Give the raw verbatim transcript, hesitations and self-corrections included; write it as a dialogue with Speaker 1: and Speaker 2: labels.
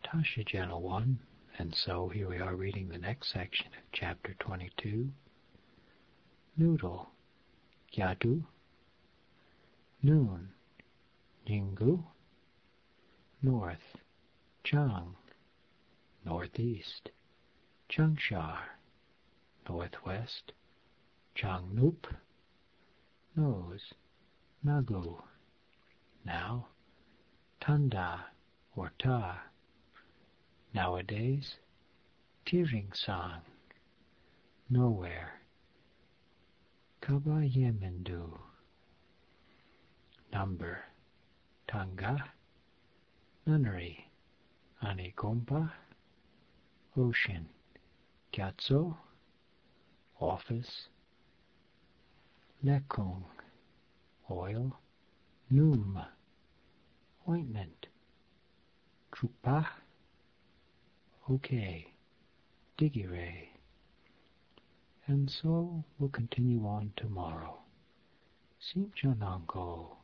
Speaker 1: Tasha Gentle One, and so here we are reading the next section of Chapter twenty-two. Noodle, Yadu. Noon, Ningu. North, Chang. Northeast, Changshar. Northwest, Changnup. Nose, Nagu. Now, Tanda or Ta. Nowadays, Tiring Sang. Nowhere, Kabayemendu. Number, Tanga. Nunnery, Anikompa. Ocean, Gyatso. Office, Lekung. Oil, Num. Ointment, Trupa. Okay, Digire. And so we'll continue on tomorrow. Simchananko.